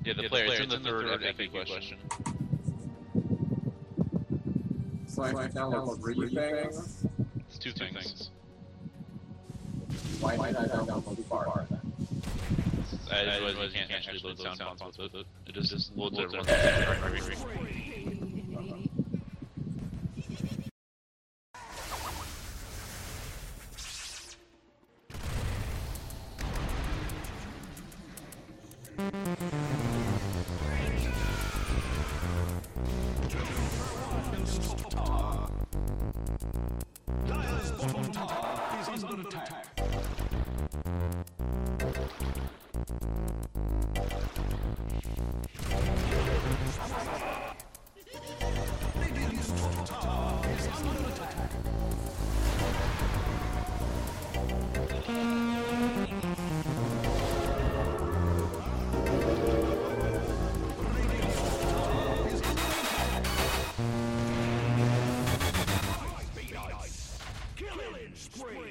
Yeah, the player. It's in the third FAQ question. So I can tell 3 things? It's 2 things. Why did I download too far then? Otherwise, you can't actually load sound fonts with it. It just loads everyone. Dire's bottom tower is under attack. Radiant's top tower is under attack. Killing spree!